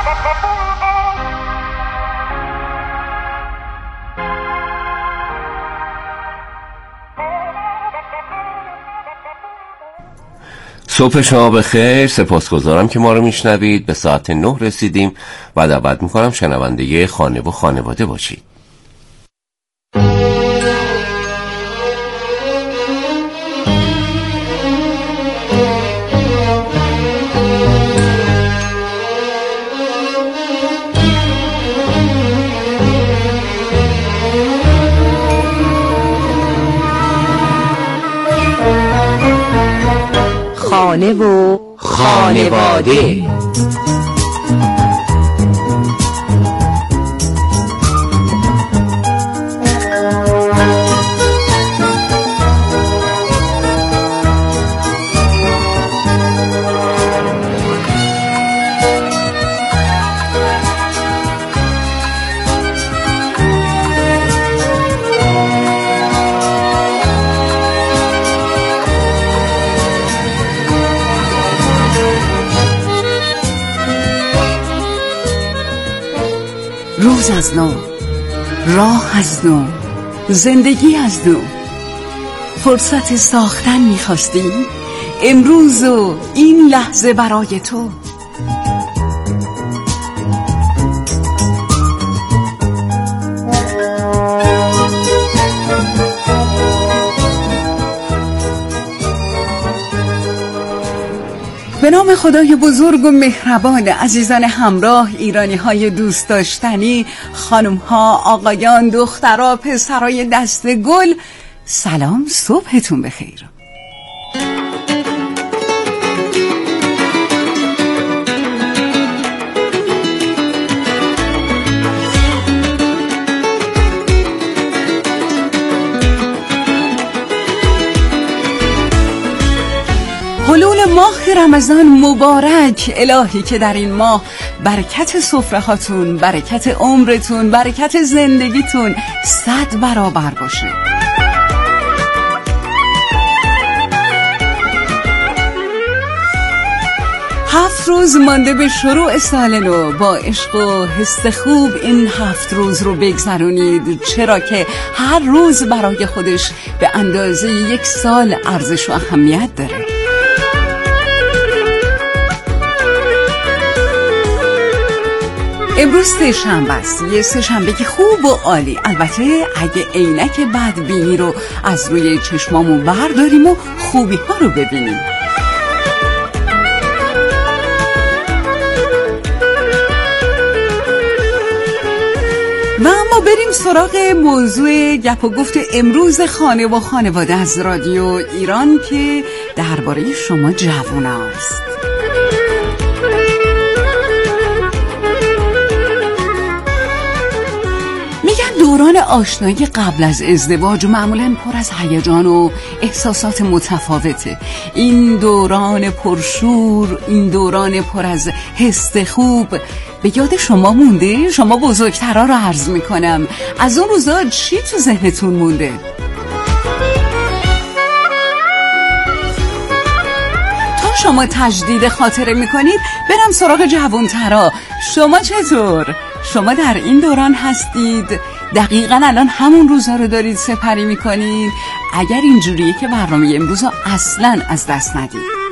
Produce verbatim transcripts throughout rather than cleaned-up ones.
صبح شما بخیر. سپاسگزارم که ما رو میشنوید. به ساعت نه رسیدیم و دعوت میکنم شنونده خانه و خانواده باشید. خانه و خانواده. روز از نو، راه از نو، زندگی از نو. فرصت ساختن می‌خواستیم امروز و این لحظه برای تو. به نام خدای بزرگ و مهربان، عزیزان همراه، ایرانی های دوست داشتنی، خانم ها، آقایان، دخترها، پسرای دست گل، سلام، صبحتون بخیر. حلول ماه رمضان مبارک. الهی که در این ماه برکت سفره هاتون، برکت عمرتون، برکت زندگیتون صد برابر باشه. هفت روز مانده به شروع سال نو. با عشق و حس خوب این هفت روز رو بگذرونید، چرا که هر روز برای خودش به اندازه یک سال ارزش و اهمیت داره. امروز سه شنبه است، یه سه شنبه که خوب و عالی. البته اگه عینک بدبینی رو از روی چشمامون برداریم و خوبی ها رو ببینیم. و اما بریم سراغ موضوع گپ و گفت امروز خانه و خانواده از رادیو ایران که درباره شما جواناست. دوران آشنایی قبل از ازدواج معمولاً پر از هیجان و احساسات متفاوته. این دوران پرشور، این دوران پر از حس خوب به یاد شما مونده؟ شما بزرگترا رو عرض میکنم، از اون روزا چی تو ذهنتون مونده؟ تا شما تجدید خاطره میکنید برم سراغ جوانترا. شما چطور؟ شما در این دوران هستید؟ دقیقاً الان همون روزها رو دارید سپری میکنید؟ اگر اینجوریه که برنامه امروز رو اصلاً از دست ندید.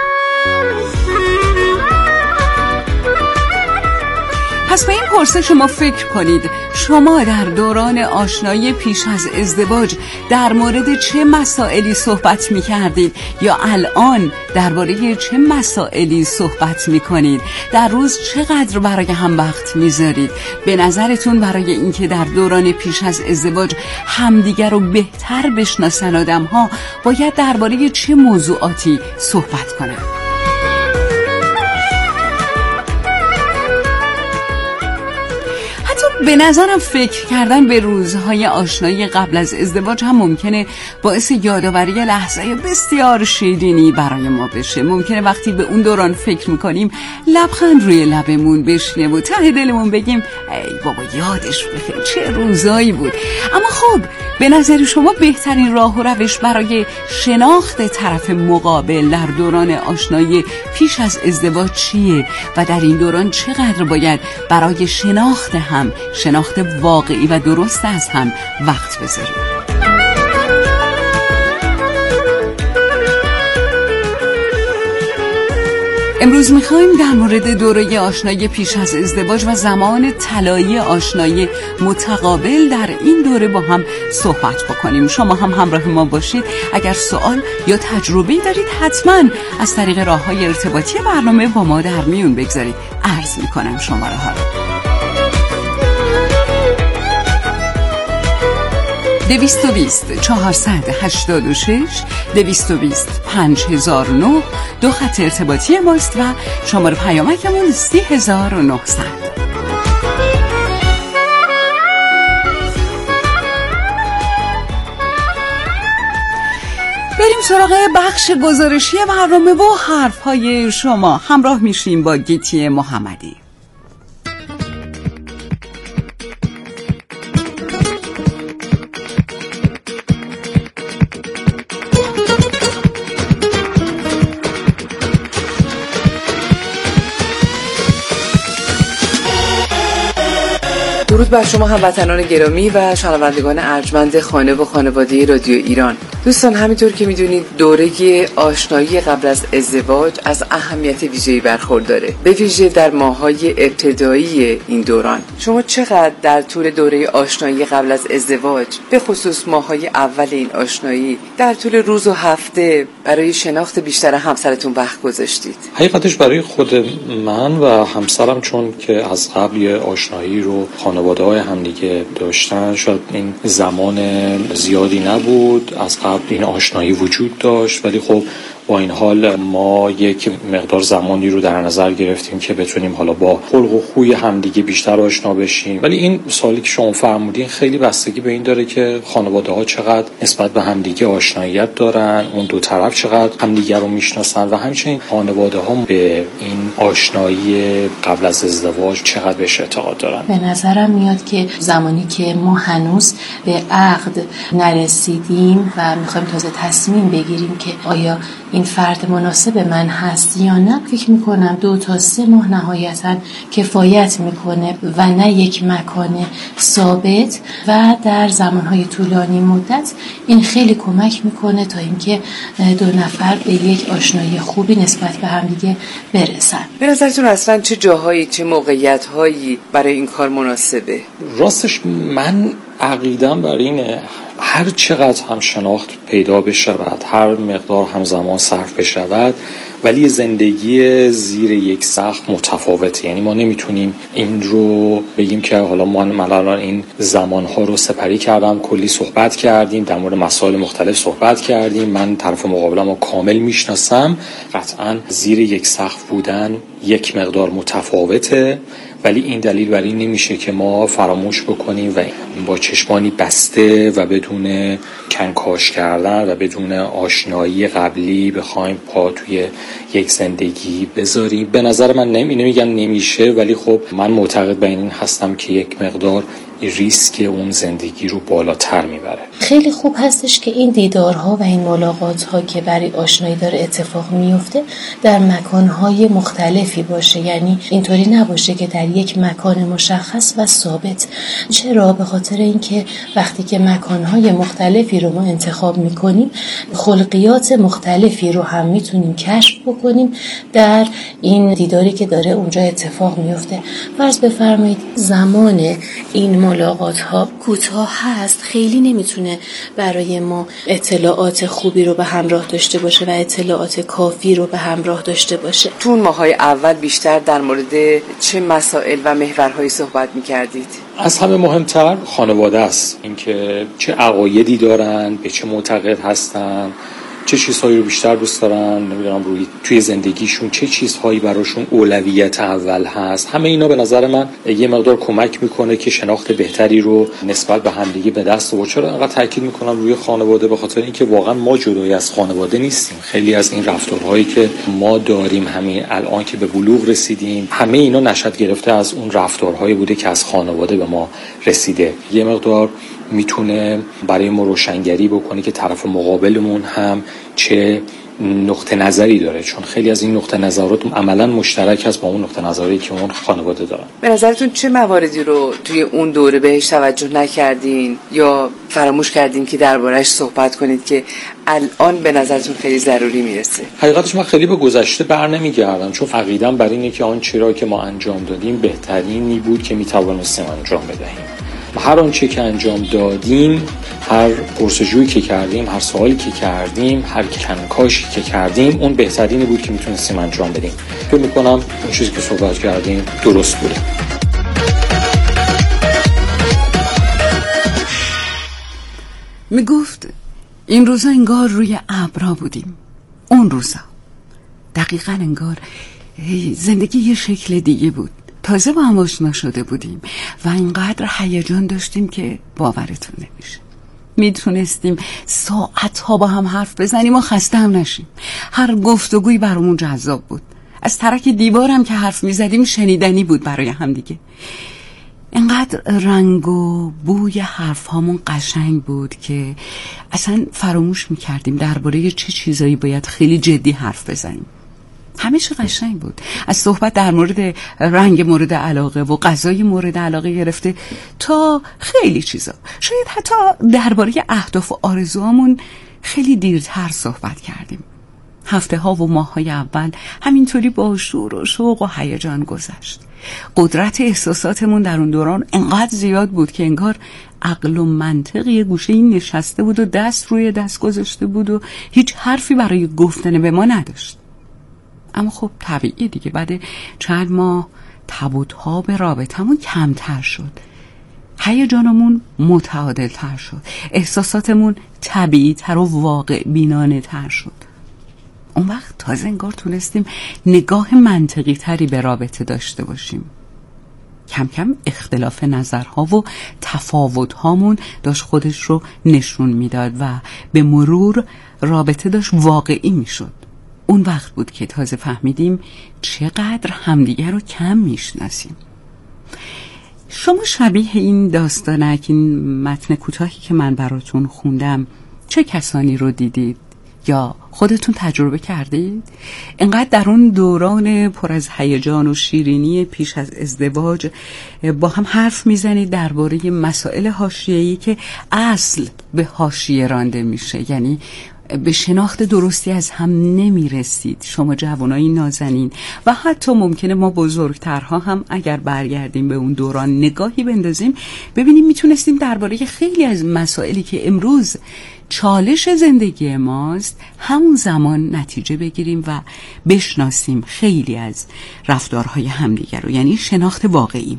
پس به این پرسش شما فکر کنید، شما در دوران آشنایی پیش از ازدواج در مورد چه مسائلی صحبت می کردید یا الان درباره چه مسائلی صحبت می کنید؟ در روز چقدر برای هم وقت می ذارید؟ به نظرتون برای اینکه در دوران پیش از ازدواج همدیگر رو بهتر بشناسن آدم ها باید درباره چه موضوعاتی صحبت کنند؟ به نظرم فکر کردن به روزهای آشنایی قبل از ازدواج هم ممکنه باعث یادآوری لحظه بسیار شیرینی برای ما بشه. ممکنه وقتی به اون دوران فکر میکنیم لبخند روی لبمون بشینه و ته دلمون بگیم ای بابا یادش بخیر چه روزایی بود. اما خب به نظر شما بهترین راه و روش برای شناخت طرف مقابل در دوران آشنایی پیش از ازدواج چیه و در این دوران چقدر باید برای شناخت هم، شناخت واقعی و درست از هم وقت بذاریم؟ امروز میخوایم در مورد دوره آشنایی پیش از ازدواج و زمان طلایی آشنایی متقابل در این دوره با هم صحبت بکنیم. شما هم همراه ما باشید. اگر سوال یا تجربه‌ای دارید حتما از طریق راه‌های ارتباطی برنامه با ما در میون بگذارید. عرض میکنم شماره ها رو: دویست و بیست چهارصد هشتاد و شش دویست و بیست پنج هزار و نه دو خط ارتباطی ماست و شماره پیامکمون سی هزار و نهصد. بریم سراغ بخش گزارشی برنامه و حرفهای شما. همراه میشیم با گیتی محمدی. درود بر شما هموطنان گرامی و شنوندگان ارجمند خانه و خانواده رادیو ایران. دوستان، همینطور که میدونید دوره آشنایی قبل از ازدواج از اهمیت ویژه‌ای برخورداره، به ویژه در ماه‌های ابتدایی این دوران. شما چقدر در طول دوره آشنایی قبل از ازدواج، به خصوص ماه‌های اول این آشنایی، در طول روز و هفته برای شناخت بیشتر همسرتون وقت گذاشتید؟ حقیقتش برای خود من و همسرم، چون که از قبل آشنایی رو خانواده‌های همدیگه داشتن، شاید این زمان زیادی نبود، از قبل این آشنایی وجود داشت، ولی خب با این حال ما یک مقدار زمانی رو در نظر گرفتیم که بتونیم حالا با خلق و خوی همدیگه بیشتر آشنا بشیم. ولی این سوالی که شما فرمودین خیلی بستگی به این داره که خانواده‌ها چقدر نسبت به همدیگه آشناییت دارن، اون دو طرف چقدر همدیگه رو میشناسن و همچنین خانواده‌ها به این آشنایی قبل از ازدواج چقدر بهش اعتقاد دارن. به نظرم میاد که زمانی که ما هنوز به عقد نرسیدیم و میخوایم تازه تصمیم بگیریم که آیا این فرد مناسب من هست یا نه، فکر میکنم دو تا سه ماه نهایتا کفایت میکنه و نه یک مکان ثابت، و در زمانهای طولانی مدت این خیلی کمک میکنه تا اینکه دو نفر به یک آشنایی خوبی نسبت به هم دیگه برسن. به نظرتون اصلا چه جاهایی، چه موقعیت‌هایی برای این کار مناسبه؟ راستش من عقیدم بر اینه هر چقدر هم شناخت پیدا بشود، هر مقدار هم زمان صرف بشود، ولی زندگی زیر یک سقف متفاوته. یعنی ما نمیتونیم این رو بگیم که حالا ما الان این زمانها رو سپری کردم، کلی صحبت کردیم، در مورد مسائل مختلف صحبت کردیم، من طرف مقابلم رو کامل میشناسم. قطعا زیر یک سقف بودن یک مقدار متفاوته، ولی این دلیل بر این نمیشه که ما فراموش بکنیم و با چشمانی بسته و بدون کنکاش کردن و بدون آشنایی قبلی بخوایم پا توی یک زندگی بذاریم. به نظر من نمی نمیگم نمیشه، ولی خب من معتقد به این هستم که یک مقدار ریسک اون زندگی رو بالاتر میبره. خیلی خوب هستش که این دیدارها و این ملاقات‌ها که برای آشنایی داره اتفاق میفته در مکان‌های مختلفی باشه، یعنی اینطوری نباشه که در یک مکان مشخص و ثابت. چرا؟ به خاطر اینکه وقتی که مکان‌های مختلفی رو ما انتخاب می‌کنیم، خلقیات مختلفی رو هم میتونیم کشف بکنیم در این دیداری که داره اونجا اتفاق میفته. فرض بفرمایید زمان این ملاقات ها کوتاه هست، خیلی نمیتونه برای ما اطلاعات خوبی رو به همراه داشته باشه و اطلاعات کافی رو به همراه داشته باشه. تو اون ماهای اول بیشتر در مورد چه مسائل و محورهایی صحبت میکردید؟ از همه مهمتر خانواده است، اینکه چه عقایدی دارن، به چه معتقد هستن، چه چیزهایی رو بیشتر دوست دارن، نمیدونم روی توی زندگیشون چه چیزهایی براشون اولویت اول هست. همه اینا به نظر من یه مقدار کمک میکنه که شناخت بهتری رو نسبت به همدیگه به دست آورد. چرا انقدر تاکید میکنم روی خانواده؟ به خاطر اینکه واقعا ما جدای از خانواده نیستیم. خیلی از این رفتارهایی که ما داریم همین الان که به بلوغ رسیدیم، همه اینا نشأت گرفته از اون رفتارهایی بوده که از خانواده به ما رسیده. یه مقدار میتونه برای ما روشنگری بکنه که طرف مقابلمون هم چه نقطه نظری داره، چون خیلی از این نقطه نظرات عملا مشترک هست با اون نقطه نظری که اون خانواده دارن. به نظرتون چه مواردی رو توی اون دوره بهش توجه نکردین یا فراموش کردین که درباره‌اش صحبت کنید که الان به نظرتون خیلی ضروری میرسه؟ حقیقتش من خیلی به گذشته بر نمیگردم، چون عقیده‌ام بر اینه که آن چیزی که ما انجام دادیم بهترینی بود که میتوانستیم انجام بدهیم. هر آنچه که انجام دادیم، هر پرسجویی که کردیم، هر سوالی که کردیم، هر کنکاشی که کردیم، اون بهترینی بود که میتونستیم انجام بدیم. فکر میکنم اون چیزی که صحبت کردیم درست بوده. میگفت این روزا انگار روی ابرا بودیم. اون روزا دقیقاً انگار زندگی یه شکل دیگه بود. تازه با هم آشنا شده بودیم و اینقدر هیجان داشتیم که باورتون نمیشه. میتونستیم ساعتها با هم حرف بزنیم و خسته هم نشیم. هر گفتگویی برامون جذاب بود. از ترک دیوارم که حرف میزدیم شنیدنی بود برای هم دیگه. اینقدر رنگ و بوی حرف هامون قشنگ بود که اصلا فراموش میکردیم درباره چه چیزایی باید خیلی جدی حرف بزنیم. همیشه قشنگ بود، از صحبت در مورد رنگ مورد علاقه و غذای مورد علاقه گرفته تا خیلی چیزا. شاید حتی درباره اهداف و آرزوامون خیلی دیرتر صحبت کردیم. هفته ها و ماه های اول همینطوری با شور و شوق و هیجان گذشت. قدرت احساساتمون در اون دوران انقدر زیاد بود که انگار عقل و منطق یه گوشه این نشسته بود و دست روی دست گذاشته بود و هیچ حرفی برای گفتن به ما نداشت. اما خب طبیعی دیگه، بعد چند ماه تب و تاب رابطمون کمتر شد، هیجانمون متعادل تر شد، احساساتمون طبیعی تر و واقع بینانه تر شد. اون وقت تازه انگار تونستیم نگاه منطقی تری به رابطه داشته باشیم. کم کم اختلاف نظرها و تفاوتهامون داشت خودش رو نشون میداد و به مرور رابطه داشت واقعی میشد. اون وقت بود که تازه فهمیدیم چقدر همدیگر رو کم میشناسیم. شما شبیه این داستانک، این متن کوتاهی که من براتون خوندم، چه کسانی رو دیدید یا خودتون تجربه کردید؟ انقدر در اون دوران پر از هیجان و شیرینی پیش از ازدواج با هم حرف میزنید درباره مسائل حاشیه‌ای که اصل به حاشیه رانده میشه، یعنی به شناخت درستی از هم نمیرسید. شما جوانای نازنین و حتی ممکنه ما بزرگترها هم اگر برگردیم به اون دوران نگاهی بندازیم ببینیم میتونستیم درباره خیلی از مسائلی که امروز چالش زندگی ماست همون زمان نتیجه بگیریم و بشناسیم خیلی از رفتارهای همدیگر رو، یعنی شناخت واقعی.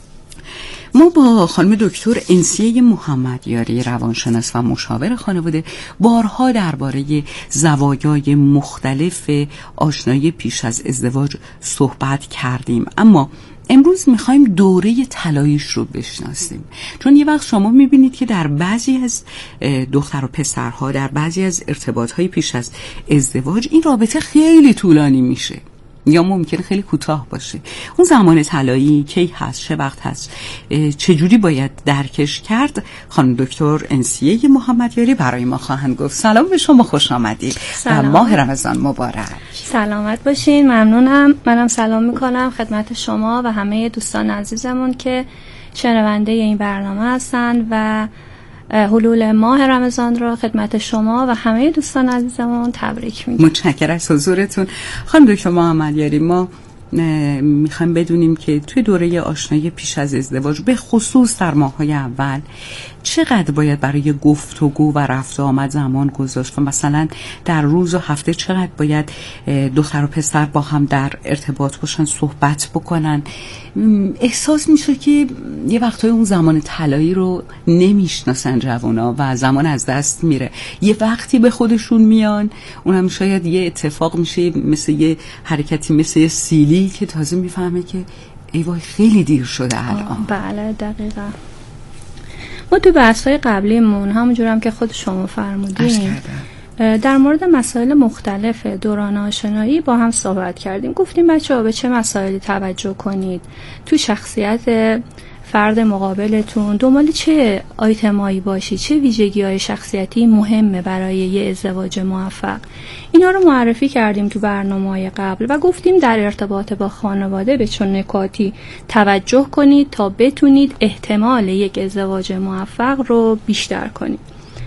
ما با خانم دکتر انسیه محمدیاری روانشناس و مشاور خانواده بارها درباره زوایای مختلف آشنایی پیش از ازدواج صحبت کردیم، اما امروز میخوایم دوره طلاییش رو بشناسیم. چون یه وقت شما میبینید که در بعضی از دختر و پسرها، در بعضی از ارتباطهای پیش از ازدواج این رابطه خیلی طولانی میشه یا ممکنه خیلی کوتاه باشه. اون زمان طلایی کی هست، چه وقت هست، چجوری باید درکش کرد؟ خانم دکتر انسیه محمدیاری برای ما خواهند گفت. سلام به شما، خوش آمدید و ماه رمضان مبارک. سلامت باشین. ممنونم. منم سلام میکنم خدمت شما و همه دوستان عزیزمون که شنونده این برنامه هستن و حلول ماه رمضان را خدمت شما و همه دوستان عزیزمون تبریک میگم. متشکرم از حضورتون. خانم دکتر محمدیاری، ما میخوایم بدونیم که توی دوره آشنایی پیش از ازدواج به خصوص در ماه‌های اول چقدر باید برای گفتگو و رفت و آمد زمان گذاشت و مثلا در روز و هفته چقدر باید دختر و پسر با هم در ارتباط باشن، صحبت بکنن. احساس میشه که یه وقتای اون زمان طلایی رو نمیشناسن جوانا و زمان از دست میره. یه وقتی به خودشون میان، اونم شاید یه اتفاق میشه مثل یه حرکتی مثل یه سیلی که تازه میفهمه که ای وای خیلی دیر شده الان. بله دقیقاً. ما تو بحث‌های قبلیمون همونجور هم که خود شما فرمودین در مورد مسائل مختلف دوران آشنایی با هم صحبت کردیم. گفتیم بچه‌ها به چه مسائلی توجه کنید تو شخصیت فرد مقابلتون دنبال چه آیتمایی باشی، چه ویژگی‌های شخصیتی مهمه برای یه ازدواج موفق. اینا رو معرفی کردیم تو برنامه‌های قبل و گفتیم در ارتباط با خانواده به چه نکاتی توجه کنید تا بتونید احتمال یک ازدواج موفق رو بیشتر کنید.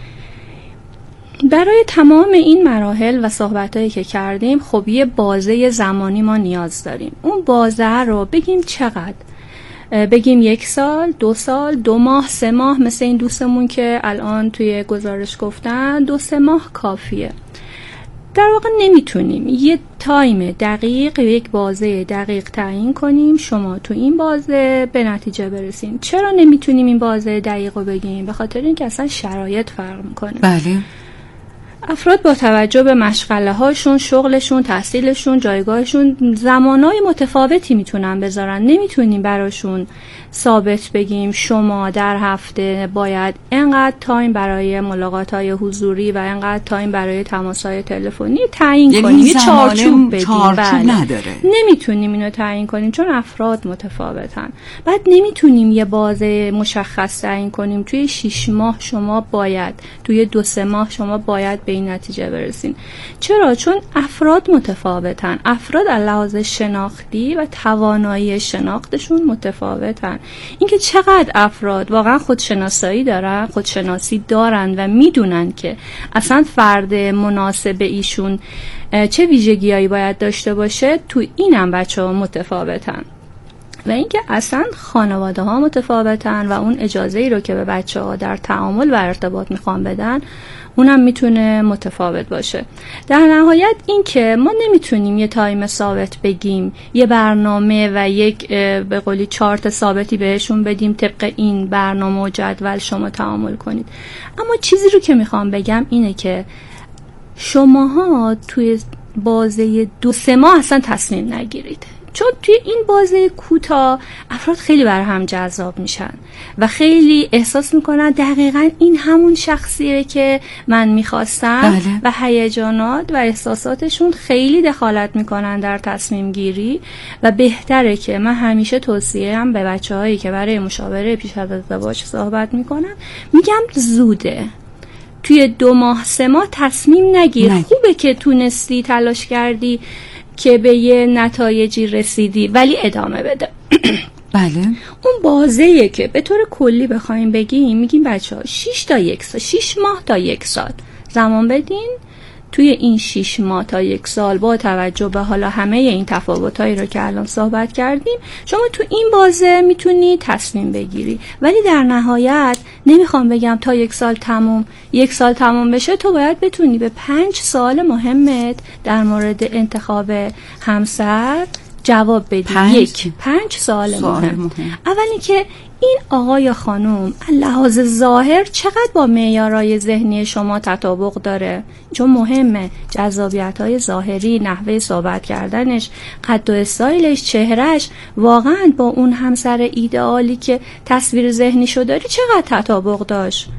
برای تمام این مراحل و صحبتایی که کردیم خب یه بازه زمانی ما نیاز داریم. اون بازه رو بگیم چقدر؟ بگیم یک سال، دو سال، دو ماه، سه ماه، مثل این دوستمون که الان توی گزارش گفتن دو سه ماه کافیه. در واقع نمیتونیم یه تایم دقیق، یک بازه دقیق تعیین کنیم شما تو این بازه به نتیجه برسیم. چرا نمیتونیم این بازه دقیق رو بگیم؟ به خاطر اینکه اصلا شرایط فرق میکنه. بله. افراد با توجه به مشغله هاشون، شغلشون، تحصیلشون، جایگاهشون زمانهای متفاوتی میتونن بذارن. نمیتونیم براشون ثابت بگیم شما در هفته باید اینقدر تایم برای ملاقات‌های حضوری و اینقدر تایم برای تماس‌های تلفنی تعیین یعنی کنیم. یه چارچوب بدیم. چارچوب بله. نداره. نمیتونیم اینو تعیین کنیم چون افراد متفاوتن. بعد نمیتونیم یه بازه مشخص تعیین کنیم توی شش ماه شما باید، توی دو سه ماه شما باید به این نتیجه برسین. چرا؟ چون افراد متفاوتن. افراد از لحاظ شناختی و توانایی شناختشون متفاوتن. اینکه چقدر افراد واقعا خودشناسایی دارن، خودشناسی دارن و میدونن که اصلا فرد مناسب ایشون چه ویژگیایی باید داشته باشه، تو اینم بچه‌ها متفاوتن. و اینکه اصلا خانواده ها متفاوتن و اون اجازه ای رو که به بچه ها در تعامل و ارتباط میخوان بدن اونم میتونه متفاوت باشه. در نهایت این که ما نمیتونیم یه تایم ثابت بگیم، یه برنامه و یک به قولی چارت ثابتی بهشون بدیم طبق این برنامه و جدول شما تعامل کنید. اما چیزی رو که میخوام بگم اینه که شماها توی بازه دو سه ماه اصلا تصمیم نگیرید، چون توی این بازه کوتاه افراد خیلی بر هم جذاب میشن و خیلی احساس میکنن دقیقاً این همون شخصیه که من میخواستم. بله. و هیجانات و احساساتشون خیلی دخالت میکنن در تصمیم گیری و بهتره که من همیشه توصیه‌ام به بچه‌هایی که برای مشاوره پیش از ازدواج صحبت میکنن میگم زوده، توی دو ماه سه ماه تصمیم نگیر. نه. خوبه که تونستی تلاش کردی که به یه نتایجی رسیدی ولی ادامه بده. بله. اون بازه‌ایه که به طور کلی بخوایم بگیم میگیم بچه‌ها شش تا یک سال، شش ماه تا یک سال زمان بدین. توی این شش ماه تا یک سال با توجه به حالا همه این تفاوتایی رو که الان صحبت کردیم شما تو این بازه میتونی تصمیم بگیری. ولی در نهایت نمیخوام بگم تا یک سال تموم یک سال تموم بشه تو باید بتونی به پنج سال مهمت در مورد انتخاب همسر جواب بدی. پنج؟ یک پنج سال, سال مهم. مهم. اولی که این آقا یا خانم لحاظ ظاهر چقدر با معیارهای ذهنی شما تطابق داره، چون مهمه جذابیت‌های ظاهری، نحوه صحبت کردنش، قد و استایلش، چهرهش واقعا با اون همسر ایدئالی که تصویر ذهنیشو داری چقدر تطابق داشت.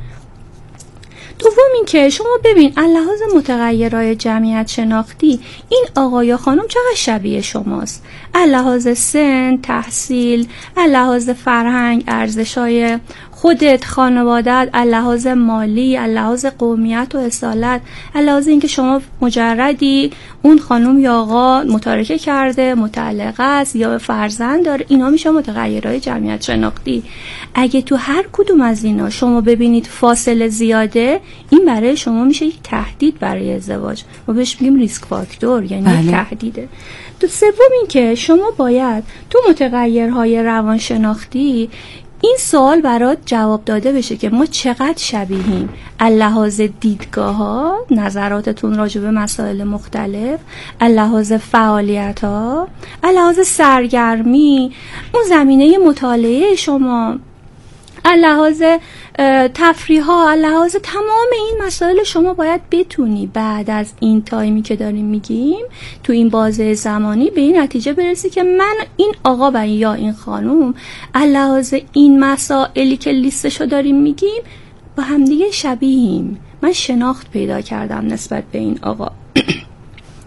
دوم این که شما ببین لحاظ متغیرهای جمعیت شناختی این آقا یا خانم چقدر شبیه شماست، لحاظ سن، تحصیل، لحاظ فرهنگ، ارزش‌های خودت، خانوادت، لحاظ مالی، لحاظ قومیت و اصالت، لحاظ اینکه شما مجردی، اون خانم یا آقا متارکه کرده، مطلقه است یا فرزند داره. اینا میشه متغیرهای جمعیت شناختی. اگه تو هر کدوم از اینا شما ببینید فاصله زیاده، این برای شما میشه یک تهدید برای ازدواج. ما بهش میگیم ریسک فاکتور، یعنی بله. یک تهدیده. تو سوم این که شما باید تو متغیرهای روانشناختی این سوال برات جواب داده بشه که ما چقدر شبیهیم، لحاظ دیدگاه ها، نظراتتون راجع به مسائل مختلف، لحاظ فعالیت ها، لحاظ سرگرمی، اون زمینه مطالعه شما، لحاظ تفریح ها، لحاظ تمام این مسائل شما باید بتونی بعد از این تایمی که داریم میگیم تو این بازه زمانی به این نتیجه برسی که من این آقا و یا این خانوم لحاظ این مسائلی که لیستشو داریم میگیم با همدیگه شبیهیم. من شناخت پیدا کردم نسبت به این آقا.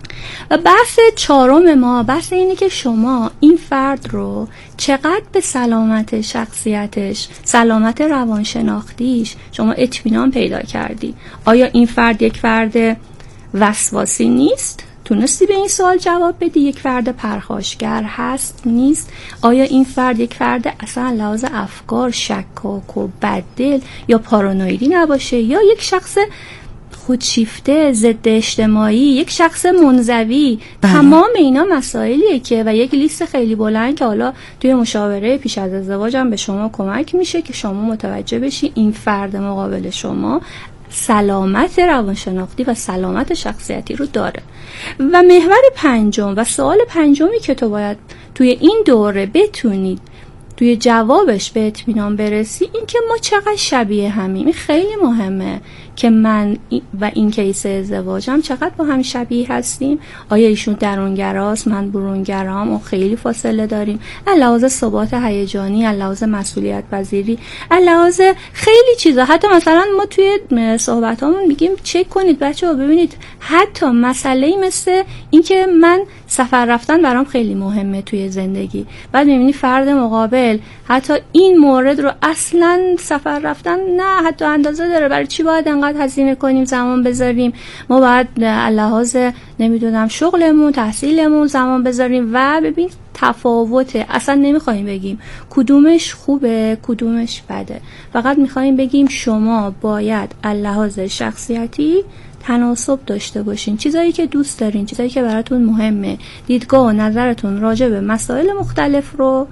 و بحث چهارم ما بحث اینه که شما این فرد رو چقدر به سلامت شخصیتش، سلامت روانشناختیش شما اطمینان پیدا کردی. آیا این فرد یک فرد وسواسی نیست؟ تونستی به این سوال جواب بدی؟ یک فرد پرخاشگر هست نیست؟ آیا این فرد یک فرد اصلا لحاظ افکار شکاک و بددل یا پارانویدی نباشه، یا یک شخص خودشیفته، ضد اجتماعی، یک شخص منزوی؟ بله. تمام اینا مسائلیه که و یک لیست خیلی بلند که حالا توی مشاوره پیش از ازدواج هم به شما کمک میشه که شما متوجه بشی این فرد مقابل شما سلامت روانشناختی و سلامت شخصیتی رو داره. و محور پنجم و سوال پنجمی که تو باید توی این دوره بتونید توی جوابش به اطمینان برسی، این که ما چقدر شبیه همیم. این خیلی مهمه که من و این کیس ازدواجم چقدر با هم شبیه هستیم. آیا ایشون درونگراست، من برونگرام و خیلی فاصله داریم، علاوه ثبات هیجانی، علاوه مسئولیت پذیری، علاوه خیلی چیزا. حتی مثلا ما توی صحبتامون میگیم چک کنید بچه‌ها، ببینید حتی مسئله مثل این که من سفر رفتن برام خیلی مهمه توی زندگی، بعد میبینی فرد مقابل حتی این مورد رو اصلا سفر رفتن نه حتی اندازه داره، برای چی باید انقدر هزینه کنیم، زمان بذاریم، ما باید لحاظ نمیدونم شغلمون، تحصیلمون زمان بذاریم. و ببین تفاوته، اصلا نمیخوایم بگیم کدومش خوبه کدومش بده، فقط میخوایم بگیم شما باید لحاظ شخصیتی تناسب داشته باشین، چیزایی که دوست دارین، چیزایی که براتون مهمه، دیدگاه و نظرتون راجع به مسائل مختلف رو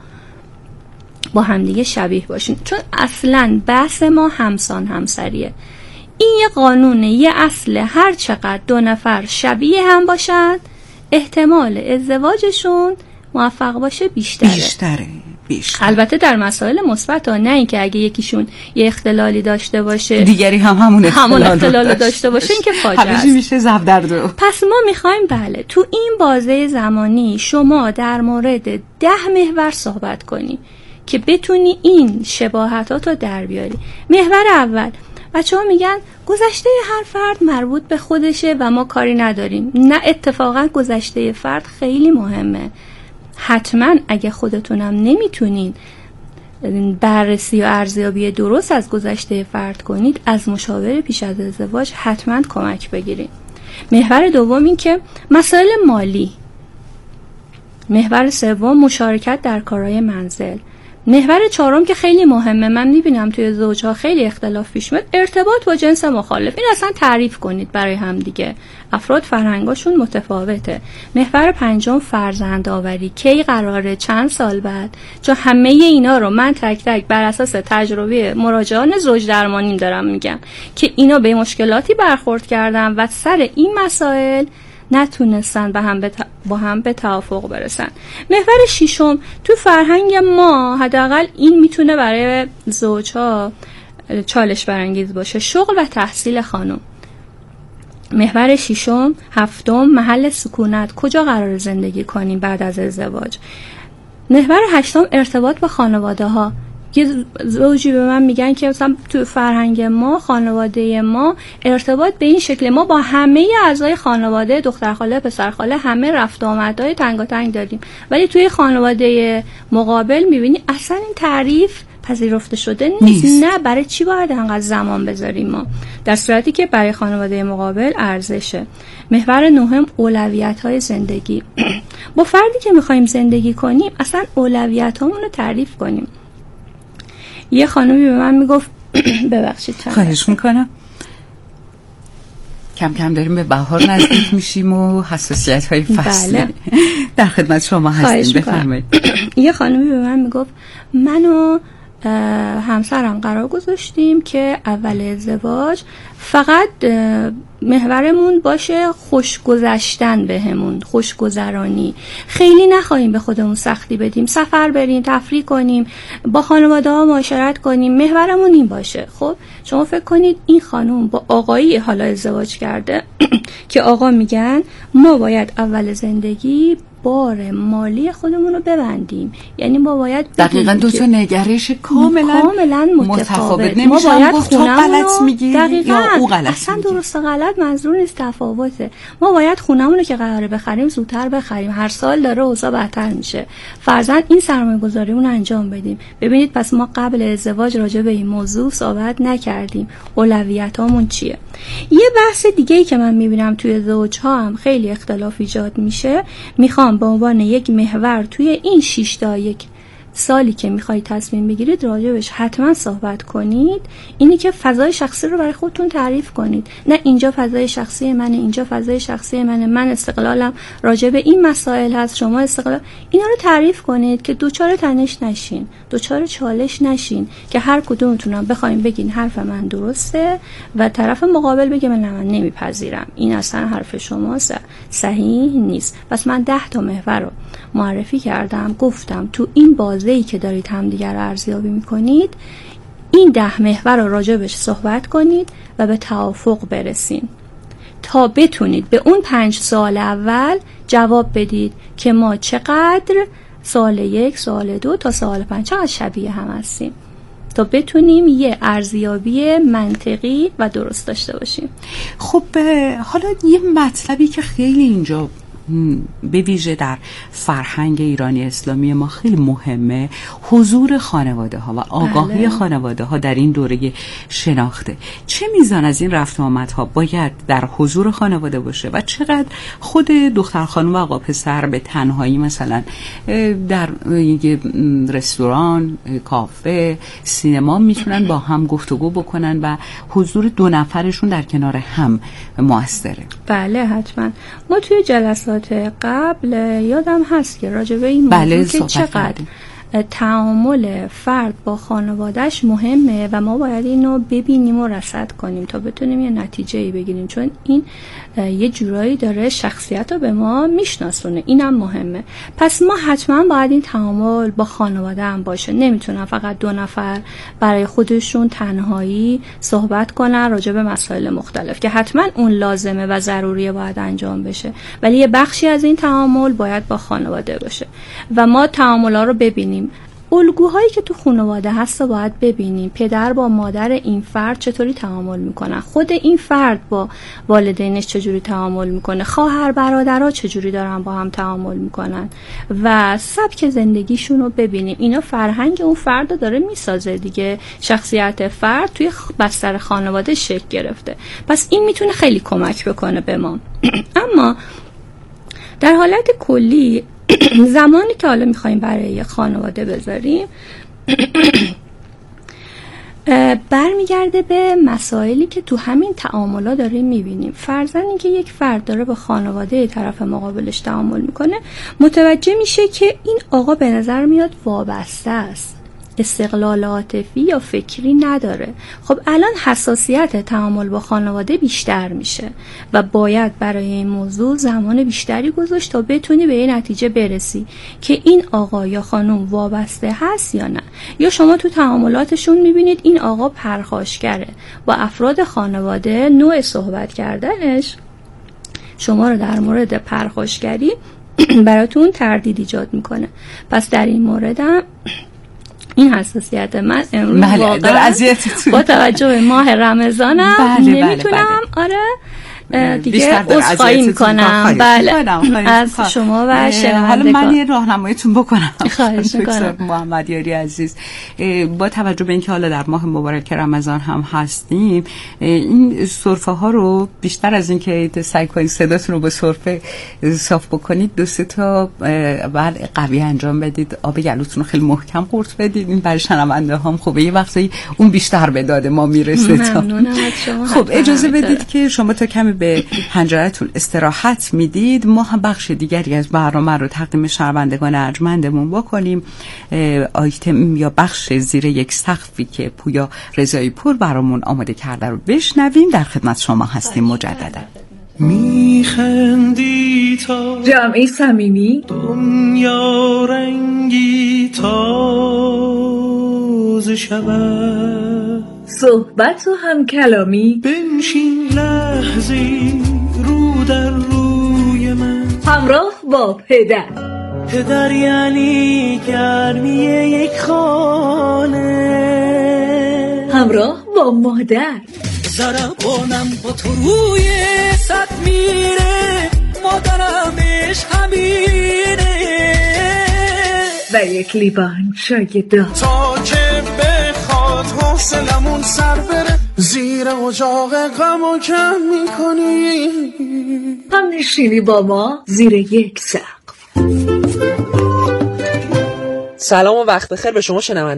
با همدیگه شبیه باشین. چون اصلا بحث ما همسان همسریه. این یه قانونه، یه اصله. هر چقدر دو نفر شبیه هم باشن احتمال ازدواجشون موفق باشه بیشتره بیشتره بیشتر. البته در مسائل مثبت ها، نه اینکه اگه یکیشون یه اختلالی داشته باشه دیگری هم همون اختلال, همون اختلال داشته, داشته باشه، این که فاجعه است. همیشه میشه زب در دو. پس ما میخوایم بله تو این بازه زمانی شما در مورد ده محور صحبت کنی که بتونی این شباهتات رو در بیاری. محور اول، بچه ها میگن گذشته هر فرد مربوط به خودشه و ما کاری نداریم. نه، اتفاقا گذشته فرد خیلی مهمه. حتما اگه خودتونم نمیتونین بررسی و ارزیابی درست از گذشته فرد کنید، از مشاور پیش از ازدواج حتما کمک بگیرید. محور دوم این که مسائل مالی. محور سوم مشارکت در کارهای منزل. محور چهارم که خیلی مهمه، من میبینم توی زوجها خیلی اختلاف پیش میاد، ارتباط با جنس مخالف. این اصلا تعریف کنید برای هم دیگه. افراد فرهنگاشون متفاوته. محور پنجم فرزند آوری. کی قراره، چند سال بعد؟ چون همه اینا رو من تک تک بر اساس تجربه مراجعان زوج درمانیم دارم میگم که اینا به مشکلاتی برخورد کردن و سر این مسائل نتونستن با هم, بتا... با هم به توافق برسن. محور ششم، تو فرهنگ ما حداقل این میتونه برای زوجها چالش برانگیز باشه، شغل و تحصیل خانم. محور ششم، هفتم، محل سکونت، کجا قرار زندگی کنیم بعد از ازدواج. محور هشتم، ارتباط با خانواده ها. یه زوجی به من میگن که مثلا تو فرهنگ ما، خانواده ما ارتباط به این شکل، ما با همه اعضای خانواده، دختر خاله، پسر خاله، همه رفت آمدهای تنگاتنگ داریم، ولی توی خانواده مقابل میبینی اصلا این تعریف پذیرفته شده نیست. نیست. نه، برای چی باید انقدر زمان بذاریم ما، در صورتی که برای خانواده مقابل ارزشه. محور نهم، اولویت‌های زندگی. با فردی که می‌خوایم زندگی کنیم اصلا اولویت‌هامون رو تعریف کنیم. یه خانومی به من میگفت ببخشید خواهش میکنم، کم کم داریم به بهار نزدیک میشیم و حساسیت های فصلی. بله. در خدمت شما هستیم، بفرمایید. یه خانومی به من میگفت منو همسرم قرار گذاشتیم که اول ازدواج فقط محورمون باشه خوش گذشتن بهمون، خوش گذرانی، خیلی نخواهیم به خودمون سختی بدیم، سفر بریم، تفریح کنیم، با خانواده ها معاشرت کنیم، محورمون این باشه. خب شما فکر کنید این خانم با آقایی حالا ازدواج کرده که آقا میگن ما باید اول زندگی بار مالی خودمون رو ببندیم. یعنی ما باید دقیقاً دو تا نگرش کاملا کاملا متفاوت. ما باید خونمون رو دقیقاً یا او غلط اصلا درست و غلط منظور نیست، تفاوته. ما باید خونمون رو که قراره بخریم زودتر بخریم. هر سال داره اوضاع بدتر میشه. فرضاً این سرمایه‌گذاریمون رو انجام بدیم. ببینید پس ما قبل ازدواج راجع به این موضوع صحبت نکردیم. اولویتامون چیه؟ یه بحث دیگه ای که من میبینم توی زوج‌ها هم خیلی اختلاف ایجاد میشه، میخوام به عنوان یک محور توی این شش تا یک سالی که میخواید تصمیم بگیرید راجبش حتما صحبت کنید. اینی که فضای شخصی رو برای خودتون تعریف کنید. نه اینجا فضای شخصی منه، اینجا فضای شخصی منه، من استقلالم راجب این مسائل هست، شما استقلال. اینا رو تعریف کنید که دوچار تنش نشین، دوچار چالش نشین که هر کدومتونم بخواید بگین حرف من درسته و طرف مقابل بگه من من نمیپذیرم، این اصلا حرف شما صحیح نیست. پس من ده تا محور رو معرفی کردم، گفتم تو این بازه‌ای که دارید همدیگر رو ارزیابی میکنید این ده محور رو راجبش صحبت کنید و به توافق برسین تا بتونید به اون پنج سال اول جواب بدید که ما چقدر سال یک، سال دو تا سال پنج چقدر شبیه هم هستیم، تا بتونیم یه ارزیابی منطقی و درست داشته باشیم. خب حالا یه مطلبی که خیلی اینجا به ویژه در فرهنگ ایرانی اسلامی ما خیلی مهمه، حضور خانواده ها و آگاهی بله. خانواده ها در این دوره شناخته. چه میزان از این رفت و آمد ها باید در حضور خانواده باشه و چقدر خود دختر خانم و آقا پسر به تنهایی مثلا در رستوران، کافه، سینما میتونن با هم گفتگو بکنن و حضور دو نفرشون در کنار هم موثره؟ بله حتما. ما توی جلسات قبل یادم هست که راجع به این موضوع بله که چقدر تعامل فرد با خانوادهش مهمه و ما باید اینو ببینیم و رصد کنیم تا بتونیم یه نتیجه‌ای بگیریم، چون این یه جورایی داره شخصیت رو به ما میشناسونه. اینم مهمه. پس ما حتما باید این تعامل با خانواده هم باشه. نمیتونن فقط دو نفر برای خودشون تنهایی صحبت کنن راجع به مسائل مختلف که حتما اون لازمه و ضروریه باید انجام بشه، ولی یه بخشی از این تعامل باید با خانواده باشه و ما تعامل‌ها رو ببینیم. الگوهایی که تو خانواده هست باید ببینیم. پدر با مادر این فرد چطوری تعامل میکنن، خود این فرد با والدینش چجوری تعامل میکنه، خواهر برادرها چجوری دارن با هم تعامل میکنن و سبک زندگیشون رو ببینیم. اینا فرهنگ اون فرد رو داره میسازه دیگه. شخصیت فرد توی بستر خانواده شکل گرفته. پس این میتونه خیلی کمک بکنه به ما. اما در حالت کلی زمانی که حالا میخواییم برای یک خانواده بذاریم برمیگرده به مسائلی که تو همین تعاملات داریم میبینیم. فرضاً اینکه یک فرد داره با خانواده طرف مقابلش تعامل میکنه، متوجه میشه که این آقا به نظر میاد وابسته است، استقلال عاطفی یا فکری نداره. خب الان حساسیت تعامل با خانواده بیشتر میشه و باید برای این موضوع زمان بیشتری گذاشت تا بتونی به این نتیجه برسی که این آقا یا خانم وابسته هست یا نه. یا شما تو تعاملاتشون میبینید این آقا پرخاشگره، با افراد خانواده نوع صحبت کردنش شما رو در مورد پرخاشگری براتون تردید ایجاد میکنه. پس در این مورد هم این حساسیت من امروز بله واقعا با توجه به ماه رمضانم بله نمیتونم بله بله. آره دیگه عذرخواهی میکنم بله از شما و شنوندگان. حالا من یه راهنماییتون بکنم خواهش میکنم محمد یاری عزیز. با توجه به اینکه حالا در ماه مبارک رمضان هم هستیم، این سرفه ها رو بیشتر از اینکه سعی کنید صداتون رو با سرفه صاف بکنید، دو سه تا بله قوی انجام بدید، آب گلوتون رو خیلی محکم قورت بدید. این برای شنونده هم خوبه، یه وقتی اون بیشتر به داد ما میرسه. ممنونم از شما. خب اجازه بدید که شما تا کمی به حنجرتون استراحت میدید، ما هم بخش دیگری از برنامه رو تقدیم شنوندگان ارجمندمون بکنیم. آیتم یا بخش زیر یک سقفی که پویا رضایی پور برامون آماده کرده رو بشنویم. در خدمت شما هستیم مجددا. میخندی تا جمعی صمیمی دنیا رنگی تازه شود، صحبت و هم کلامی بنشین لحظی رو در روی من، همراه با پدر. پدر یعنی گرمی یک خانه، همراه با مادر. زربانم با تو روی سد میره، مادرم عشق همینه. و یک لیوان چای داغ تا که بخواد حوصلمون سر بره، زیر اجاق غمو کم میکنی. هم نشینی با ما زیر یک سقف. سلام و وقت بخیر به شما شنونده